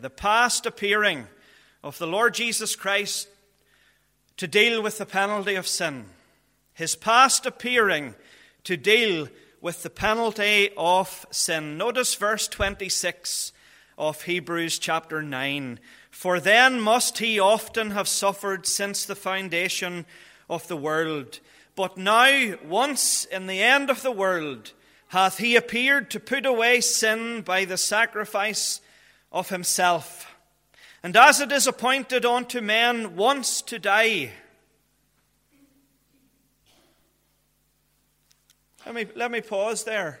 The past appearing of the Lord Jesus Christ to deal with the penalty of sin. His past appearing to deal with the penalty of sin. Notice verse 26 of Hebrews chapter 9. For then must he often have suffered since the foundation of the world. But now, once in the end of the world, hath he appeared to put away sin by the sacrifice of himself. And as it is appointed unto men once to die. Let me pause there.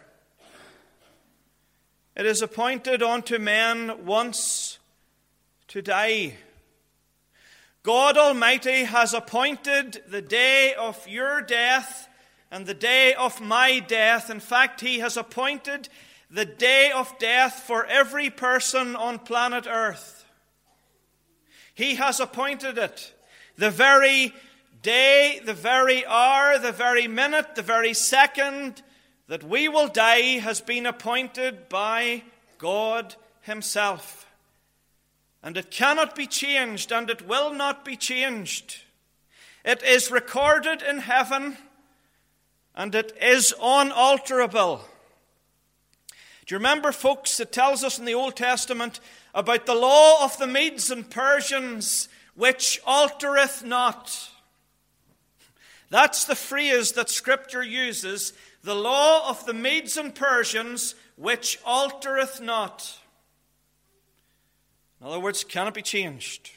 It is appointed unto men once to die. God Almighty has appointed the day of your death and the day of my death. In fact, he has appointed the day of death for every person on planet Earth. He has appointed it. The very day, the very hour, the very minute, the very second that we will die has been appointed by God himself. And it cannot be changed, and it will not be changed. It is recorded in heaven, and it is unalterable. Do you remember, folks, it tells us in the Old Testament about the law of the Medes and Persians, which altereth not. That's the phrase that Scripture uses, the law of the Medes and Persians, which altereth not. In other words, cannot be changed.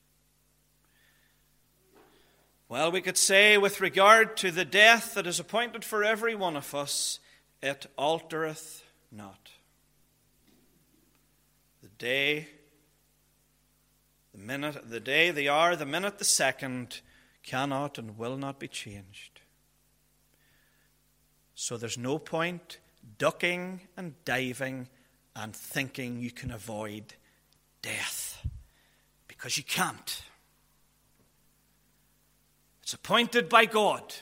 Well, we could say with regard to the death that is appointed for every one of us, it altereth not. The day, the minute, the day, the hour, the minute, the second cannot and will not be changed. So there's no point ducking and diving and thinking you can avoid death, because you can't. It's appointed by God,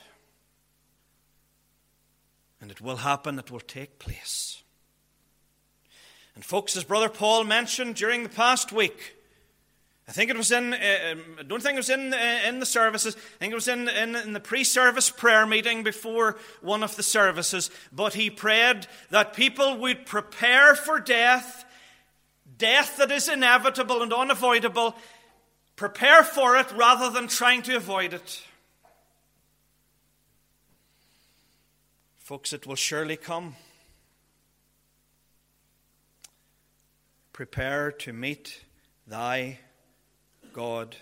and it will happen, it will take place. And folks, as Brother Paul mentioned during the past week, I think it was in, I don't think it was in the services, I think it was in the pre-service prayer meeting before one of the services, but he prayed that people would prepare for death that is inevitable and unavoidable, prepare for it rather than trying to avoid it. Folks, it will surely come. Prepare to meet thy God.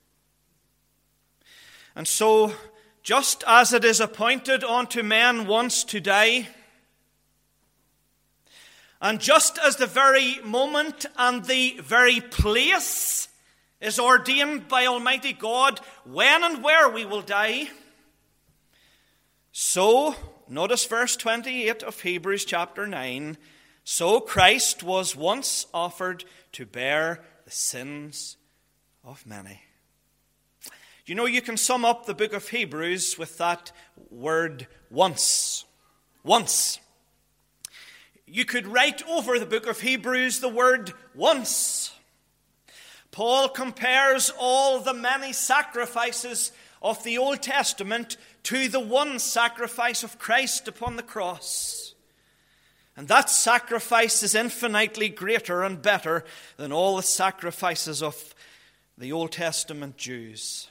And so, just as it is appointed unto men once to die, and just as the very moment and the very place is ordained by Almighty God when and where we will die, so, notice verse 28 of Hebrews chapter 9, so Christ was once offered to bear the sins of many. You know, you can sum up the book of Hebrews with that word once. Once. You could write over the book of Hebrews the word once. Paul compares all the many sacrifices of the Old Testament to the one sacrifice of Christ upon the cross. And that sacrifice is infinitely greater and better than all the sacrifices of the Old Testament Jews.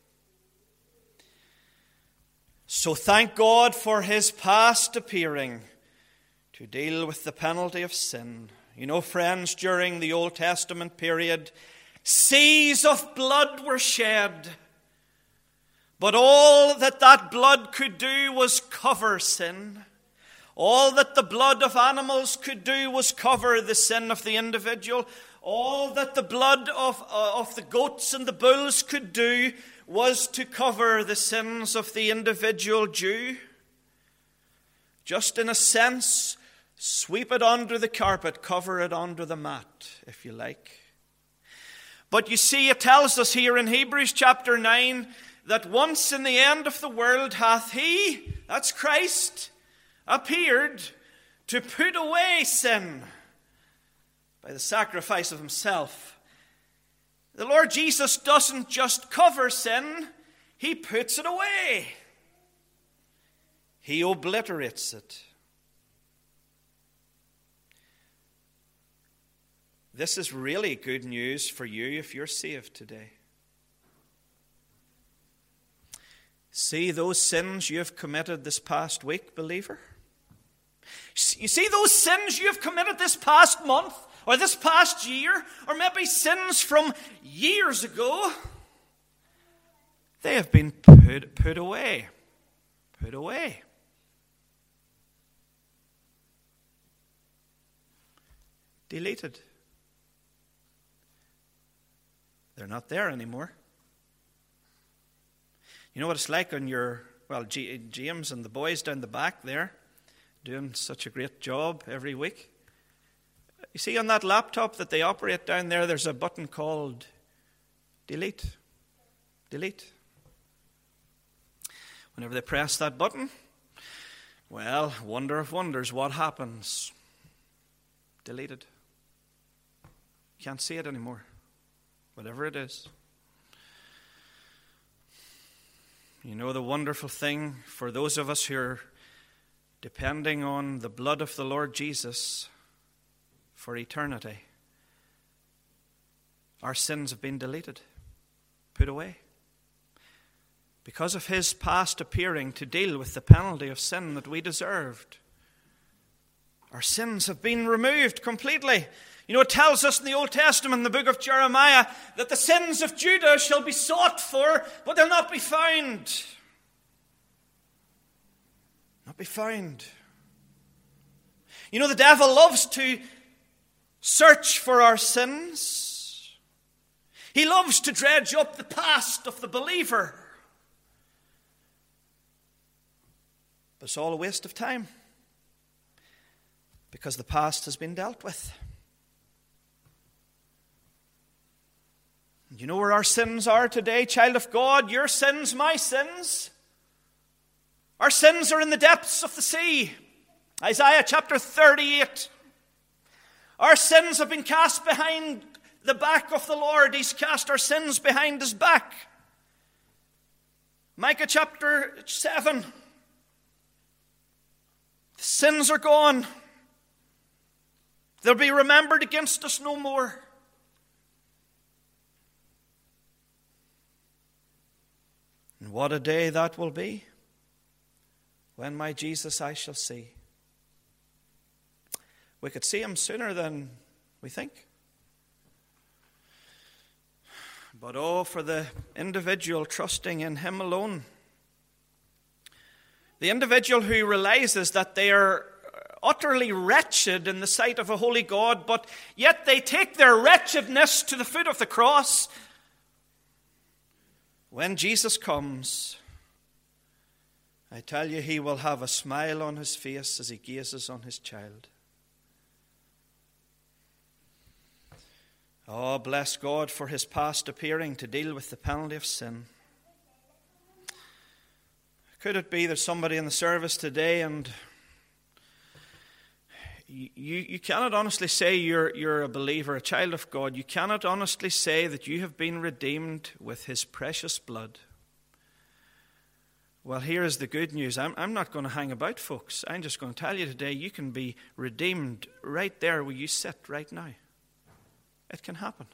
So thank God for his past appearing to deal with the penalty of sin. You know, friends, during the Old Testament period, seas of blood were shed. But all that blood could do was cover sin. All that the blood of animals could do was cover the sin of the individual. All that the blood of the goats and the bulls could do was to cover the sins of the individual Jew. Just in a sense, sweep it under the carpet, cover it under the mat, if you like. But you see, it tells us here in Hebrews chapter 9 that once in the end of the world hath he, that's Christ, appeared to put away sin by the sacrifice of himself. The Lord Jesus doesn't just cover sin, he puts it away. He obliterates it. This is really good news for you if you're saved today. See those sins you have committed this past week, believer? You see those sins you have committed this past month, or this past year, or maybe sins from years ago? They have been put away. Put away. Deleted. They're not there anymore. You know what it's like on James and the boys down the back there, doing such a great job every week. You see on that laptop that they operate down there, there's a button called delete. Delete. Whenever they press that button, well, wonder of wonders, what happens? Deleted. Can't see it anymore. Whatever it is. You know the wonderful thing for those of us who are depending on the blood of the Lord Jesus for eternity. Our sins have been deleted, put away. Because of his past appearing to deal with the penalty of sin that we deserved. Our sins have been removed completely. You know, it tells us in the Old Testament, in the book of Jeremiah, that the sins of Judah shall be sought for, but they'll not be found. Not be found. You know, the devil loves to search for our sins. He loves to dredge up the past of the believer. But it's all a waste of time, because the past has been dealt with. You know where our sins are today, child of God? Your sins, my sins. Our sins are in the depths of the sea. Isaiah chapter 38. Our sins have been cast behind the back of the Lord. He's cast our sins behind his back. Micah chapter 7. The sins are gone. They'll be remembered against us no more. And what a day that will be, when my Jesus I shall see. We could see him sooner than we think. But oh, for the individual trusting in him alone. The individual who realizes that they are utterly wretched in the sight of a holy God, but yet they take their wretchedness to the foot of the cross. When Jesus comes, I tell you, he will have a smile on his face as he gazes on his child. Oh, bless God for his past appearing to deal with the penalty of sin. Could it be there's somebody in the service today and you cannot honestly say you're a believer, a child of God. You cannot honestly say that you have been redeemed with his precious blood. Well, here is the good news. I'm not going to hang about, folks. I'm just going to tell you today, you can be redeemed right there where you sit right now. It can happen.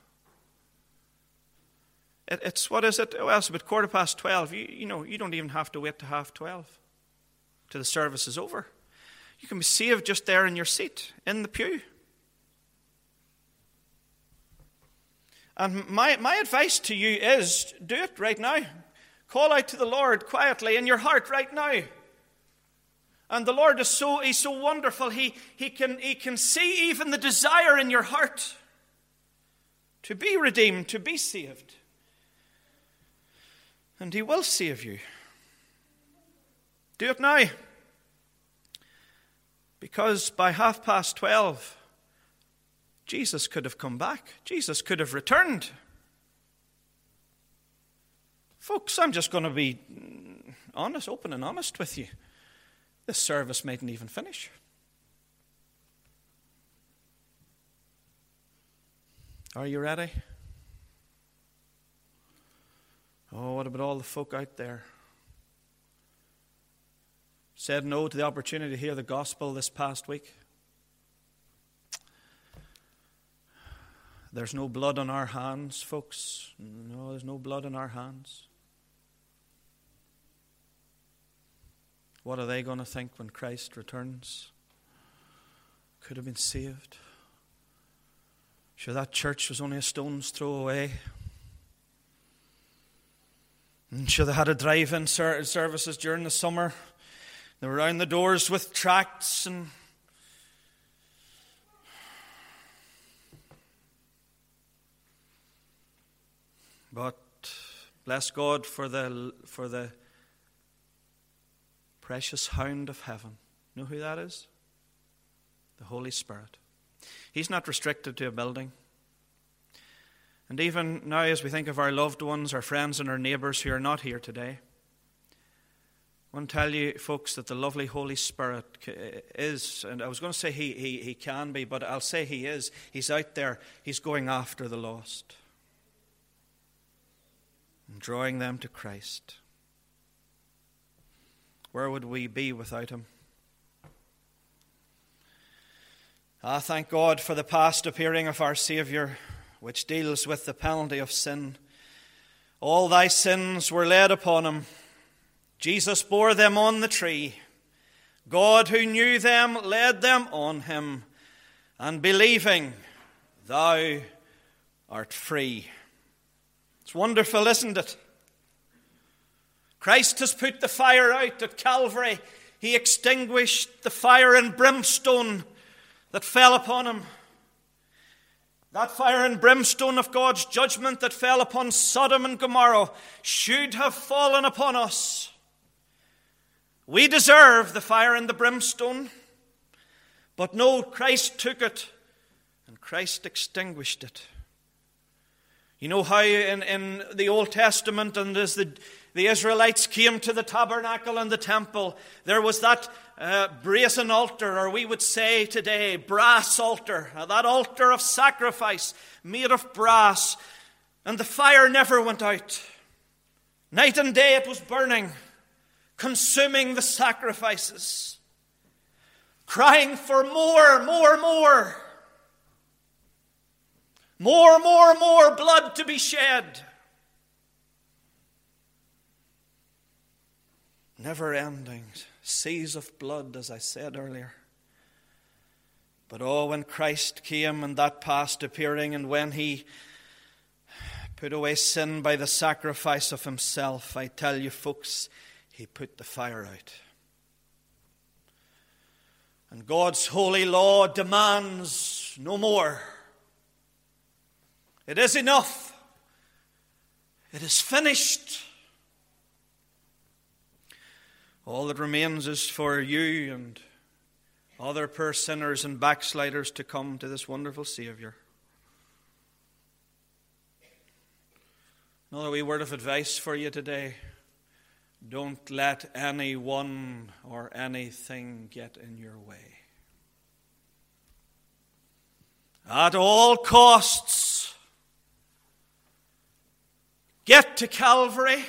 It's what is it? Well, it's about 12:15. You don't even have to wait to 12:30 till the service is over. You can be saved just there in your seat, in the pew. And my advice to you is, do it right now. Call out to the Lord quietly in your heart right now. And the Lord is he's so wonderful. He can see even the desire in your heart to be redeemed, to be saved. And he will save you. Do it now. Because by 12:30, Jesus could have come back. Jesus could have returned. Folks, I'm just going to be honest, open and honest with you. This service mightn't even finish. Are you ready? Oh, what about all the folk out there? Said no to the opportunity to hear the gospel this past week. There's no blood on our hands, folks. No, there's no blood on our hands. What are they going to think when Christ returns? Could have been saved. Sure, that church was only a stone's throw away. And sure, they had a drive-in services during the summer. They were around the doors with tracts and but bless God for the precious hound of heaven. You know who that is? The Holy Spirit. He's not restricted to a building. And even now, as we think of our loved ones, our friends and our neighbours who are not here today, I want to tell you, folks, that the lovely Holy Spirit is, and I was going to say he can be, but I'll say he is. He's out there. He's going after the lost and drawing them to Christ. Where would we be without him? Thank God for the past appearing of our Saviour, which deals with the penalty of sin. All thy sins were laid upon him. Jesus bore them on the tree. God, who knew them, laid them on him. And believing, thou art free. It's wonderful, isn't it? Christ has put the fire out at Calvary. He extinguished the fire and brimstone that fell upon him. That fire and brimstone of God's judgment that fell upon Sodom and Gomorrah should have fallen upon us. We deserve the fire and the brimstone, but no, Christ took it and Christ extinguished it. You know how in the Old Testament, and as the Israelites came to the tabernacle and the temple, there was that brazen altar, or we would say today, brass altar, that altar of sacrifice made of brass, and the fire never went out. Night and day it was burning, consuming the sacrifices, crying for more, more, more. More, more, more blood to be shed. Never-ending seas of blood, as I said earlier. But oh, when Christ came in that past appearing, and when he put away sin by the sacrifice of himself, I tell you, folks, he put the fire out. And God's holy law demands no more. It is enough. It is finished. All that remains is for you and other poor sinners and backsliders to come to this wonderful Saviour. Another wee word of advice for you today. Don't let anyone or anything get in your way. At all costs, get to Calvary.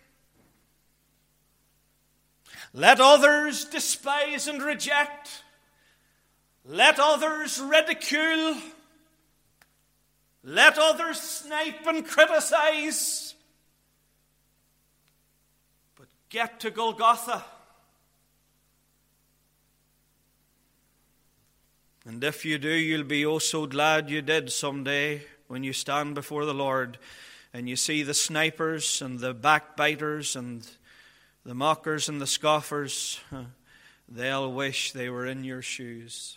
Let others despise and reject. Let others ridicule. Let others snipe and criticize. But get to Golgotha. And if you do, you'll be oh so glad you did someday when you stand before the Lord and you see the snipers and the backbiters and the mockers and the scoffers. They'll wish they were in your shoes.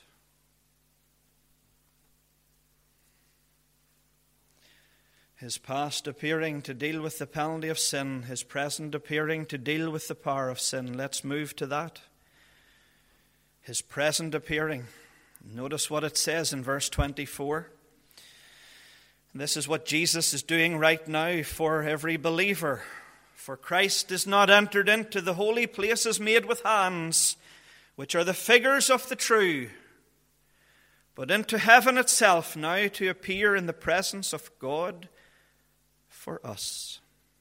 His past appearing to deal with the penalty of sin, his present appearing to deal with the power of sin. Let's move to that. His present appearing. Notice what it says in verse 24. This is what Jesus is doing right now for every believer. For Christ is not entered into the holy places made with hands, which are the figures of the true, but into heaven itself now to appear in the presence of God for us.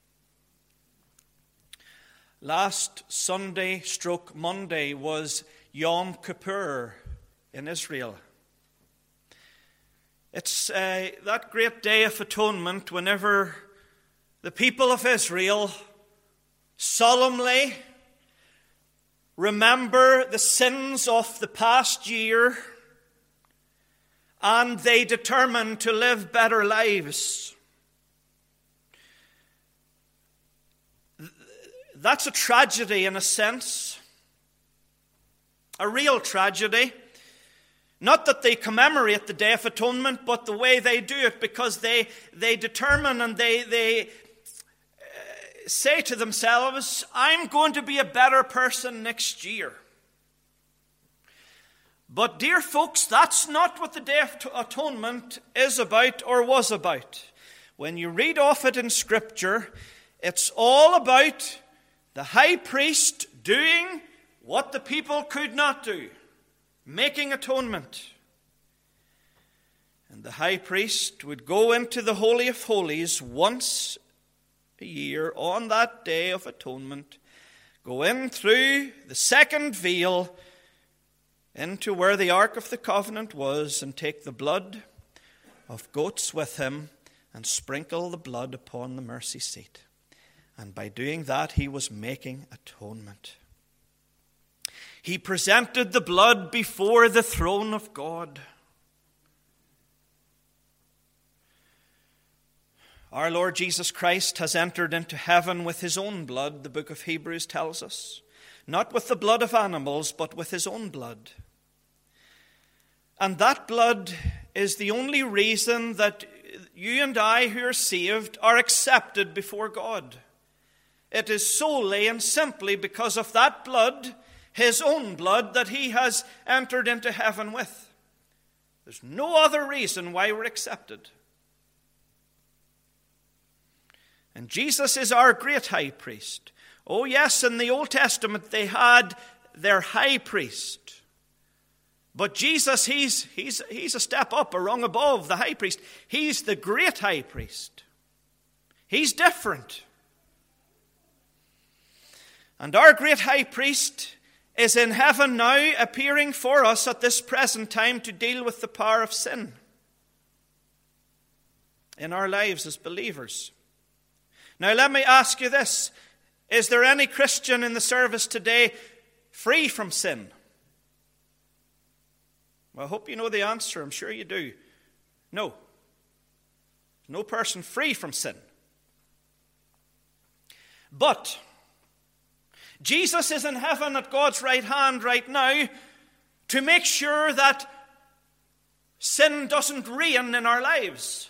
Last Sunday/Monday was Yom Kippur in Israel. It's that great day of atonement whenever the people of Israel solemnly remember the sins of the past year and they determine to live better lives. That's a tragedy in a sense, a real tragedy. Not that they commemorate the Day of Atonement, but the way they do it, because they determine and they say to themselves, I'm going to be a better person next year. But dear folks, that's not what the Day of Atonement is about or was about. When you read of it in Scripture, it's all about the high priest doing what the people could not do, making atonement. And the high priest would go into the Holy of Holies once a year on that Day of Atonement, go in through the second veil into where the Ark of the Covenant was, and take the blood of goats with him and sprinkle the blood upon the mercy seat. And by doing that, he was making atonement. He presented the blood before the throne of God. Our Lord Jesus Christ has entered into heaven with his own blood, the book of Hebrews tells us. Not with the blood of animals, but with his own blood. And that blood is the only reason that you and I who are saved are accepted before God. It is solely and simply because of that blood, his own blood, that he has entered into heaven with. There's no other reason why we're accepted. And Jesus is our great high priest. Oh yes, in the Old Testament they had their high priest. But Jesus, he's a step up, a rung above the high priest. He's the great high priest. He's different. And our great high priest is in heaven now, appearing for us at this present time to deal with the power of sin in our lives as believers. Now let me ask you this. Is there any Christian in the service today free from sin? Well, I hope you know the answer. I'm sure you do. No. No person free from sin. But Jesus is in heaven at God's right hand right now to make sure that sin doesn't reign in our lives.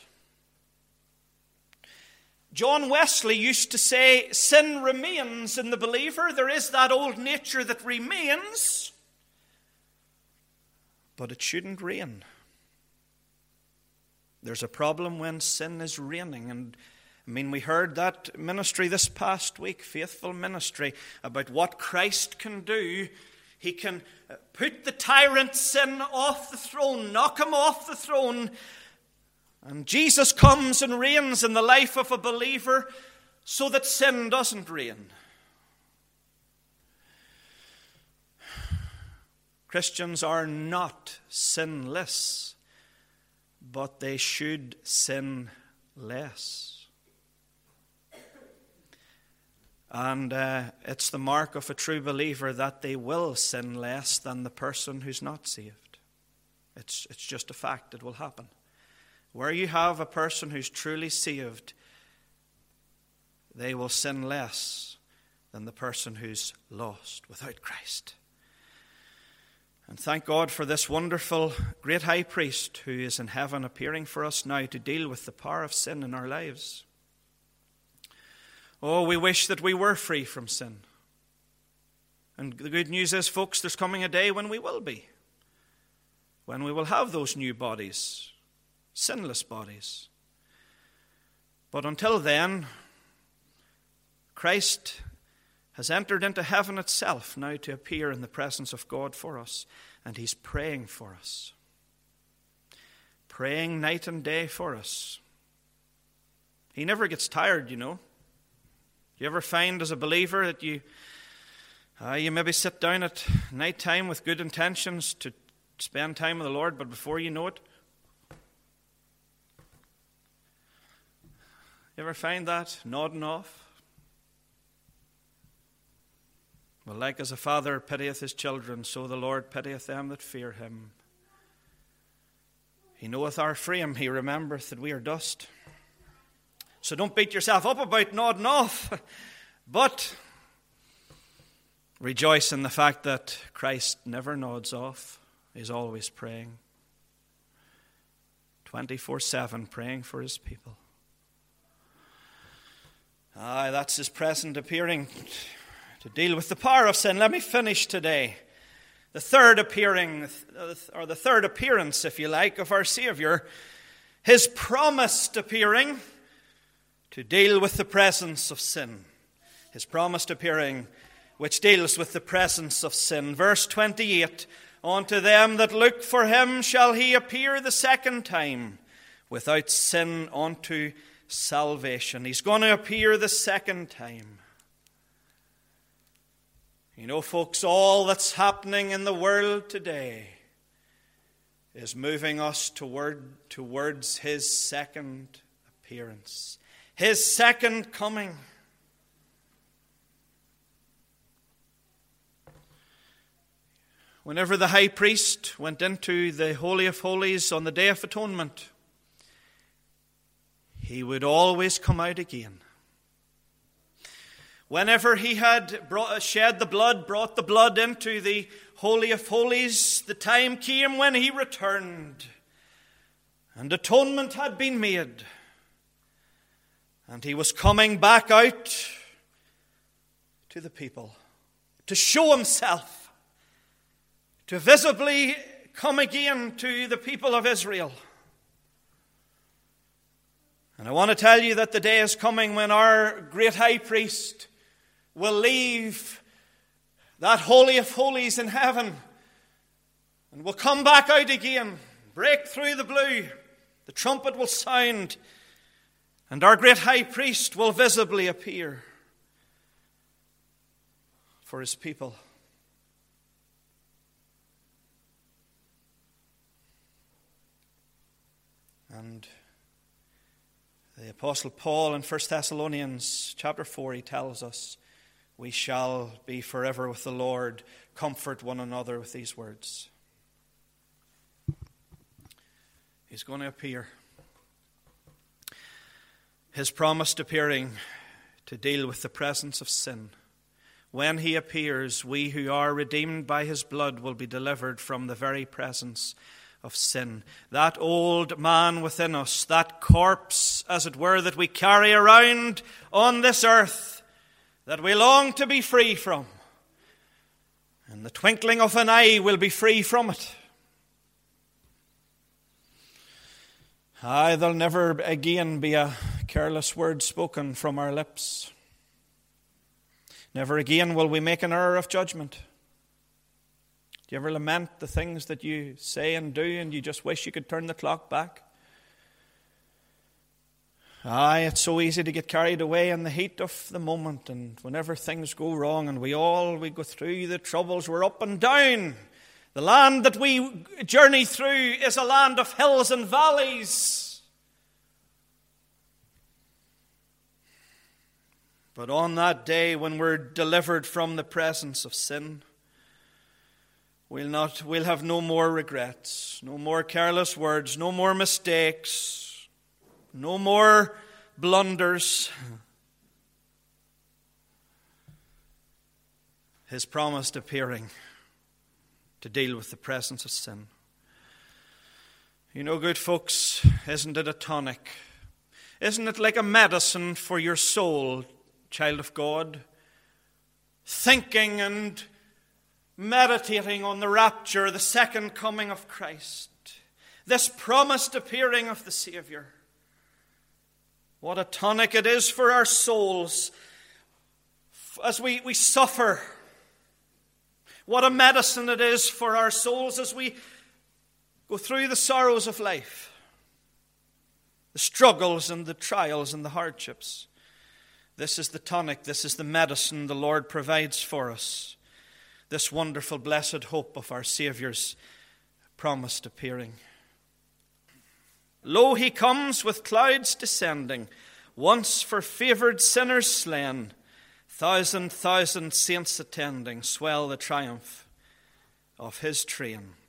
John Wesley used to say, sin remains in the believer. There is that old nature that remains, but it shouldn't reign. There's a problem when sin is reigning. And we heard that ministry this past week, faithful ministry, about what Christ can do. He can put the tyrant sin off the throne, knock him off the throne. And Jesus comes and reigns in the life of a believer so that sin doesn't reign. Christians are not sinless, but they should sin less. And it's the mark of a true believer that they will sin less than the person who's not saved. It's just a fact. It will happen. Where you have a person who's truly saved, they will sin less than the person who's lost without Christ. And thank God for this wonderful great high priest who is in heaven appearing for us now to deal with the power of sin in our lives. Oh, we wish that we were free from sin. And the good news is, folks, there's coming a day when we will be. When we will have those new bodies. Sinless bodies. But until then, Christ has entered into heaven itself now to appear in the presence of God for us, and he's praying for us. praying night and day for us. He never gets tired, you know. Do you ever find as a believer that you maybe sit down at night time with good intentions to spend time with the Lord, but before you know it, you ever find that nodding off? Well, like as a father pitieth his children, so the Lord pitieth them that fear him. He knoweth our frame, he remembereth that we are dust. So don't beat yourself up about nodding off, but rejoice in the fact that Christ never nods off. He's always praying. 24/7 praying for his people. That's his present appearing to deal with the power of sin. Let me finish today. The third appearing, or the third appearance, if you like, of our Savior, his promised appearing to deal with the presence of sin. His promised appearing which deals with the presence of sin. Verse 28, unto them that look for him shall he appear the second time, without sin unto salvation. He's going to appear the second time. You know, folks, all that's happening in the world today is moving us towards his second appearance, his second coming. Whenever the high priest went into the Holy of Holies on the Day of Atonement, he would always come out again. Whenever he had shed the blood, brought the blood into the Holy of Holies, the time came when he returned, and atonement had been made. And he was coming back out to the people to show himself, to visibly come again to the people of Israel. And I want to tell you that the day is coming when our great high priest will leave that Holy of Holies in heaven and will come back out again, break through the blue, the trumpet will sound, and our great high priest will visibly appear for his people. And the Apostle Paul in 1 Thessalonians chapter 4, he tells us, we shall be forever with the Lord. Comfort one another with these words. He's going to appear. His promised appearing to deal with the presence of sin. When he appears, we who are redeemed by his blood will be delivered from the very presence of sin. That old man within us, that corpse, as it were, that we carry around on this earth, that we long to be free from. In the twinkling of an eye, we'll be free from it. There'll never again be a careless word spoken from our lips. Never again will we make an error of judgment. Do you ever lament the things that you say and do and you just wish you could turn the clock back? It's so easy to get carried away in the heat of the moment, and whenever things go wrong and we go through the troubles, we're up and down. The land that we journey through is a land of hills and valleys. But on that day when we're delivered from the presence of sin, we'll have no more regrets, no more careless words, no more mistakes, no more blunders. His promised appearing to deal with the presence of sin. You know, good folks, isn't it a tonic? Isn't it like a medicine for your soul, child of God? Thinking and meditating on the rapture, the second coming of Christ, this promised appearing of the Savior. What a tonic it is for our souls as we suffer. What a medicine it is for our souls as we go through the sorrows of life. the struggles and the trials and the hardships. This is the tonic, this is the medicine the Lord provides for us. This wonderful, blessed hope of our Saviour's promised appearing. Lo, he comes with clouds descending, once for favoured sinners slain, thousand saints attending, swell the triumph of his train.